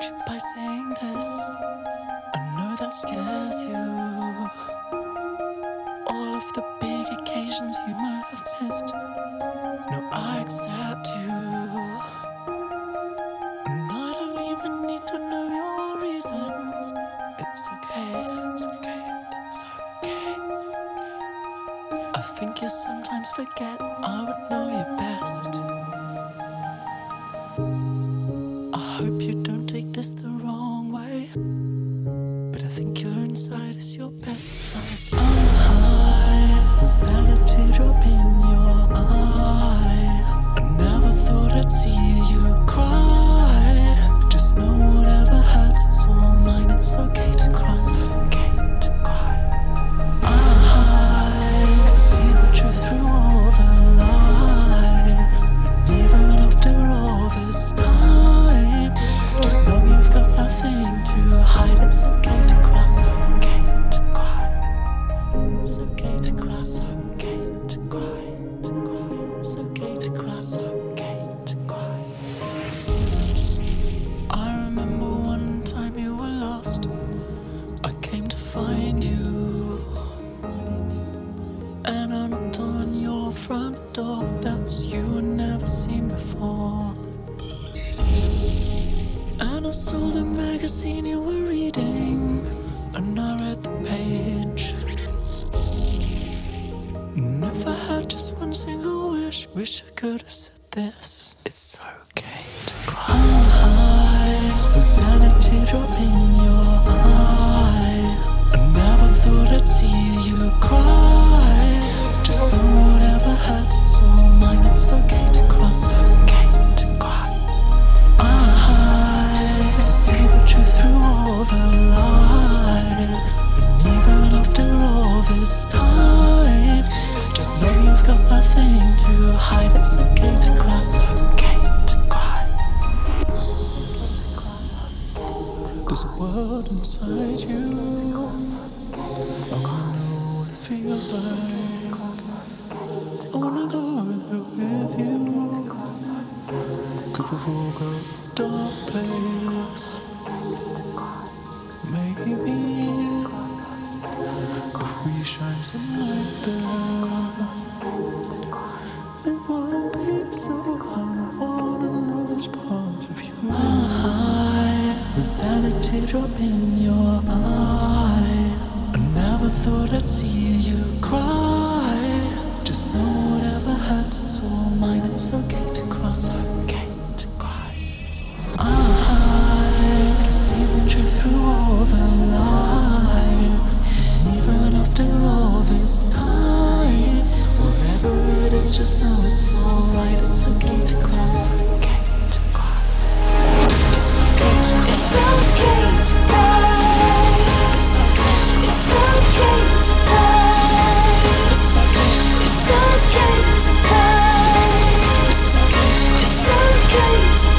you by saying this. I know that scares you. All of the big occasions you might have missed. No, I accept you. And I don't even need to know your reasons. It's okay, it's okay, it's okay. I think you sometimes forget I would know you best. I hope you don't take this the wrong way, but I think your inside is your best side. Was that a teardrop in your eye? I never thought I'd see you cry. Just know whatever hurts, it's all mine. It's okay to cry. It's okay to cry. I see the truth through all the lies. Even after all this time, just know you've got nothing to hide. It's okay to cry. It's okay to cry. It's okay to cry. It's okay to cry. It's okay to cry. It's okay to cry. I remember one time you were lost. I came to find you, and I knocked on your front door. That was you I'd never seen before. And I saw the magazine you were reading, and I read the page. And if I had just one single wish I could have said this. It's okay to cry. Was that a teardrop in your eye? I never thought I'd see you cry. Just know whatever hurts, it's all mine. It's okay to cry. It's okay to cry. I see the truth through all the lies. And even after all this time, just know you've got nothing to hide. It's okay to cry. It's okay to cry. There's a world inside you. I wanna know what it feels like. I wanna go there with you. Could we walk a dark place? Maybe if we shine some light there, it won't be so hard. I wanna know this part of you. Was that a teardrop in your eye? I never thought I'd see you cry. Just know whatever hurts, it's all mine. It's okay to cry. It's okay to cry. I see the truth through all the lies. Even after all this time, whatever it is, just know it's alright. It's okay to cry. It's okay to cry. It's okay to cry. It's okay to cry. It's okay to cry. It's okay to cry. It's okay to cry. It's okay to cry. It's okay to cry. It's okay to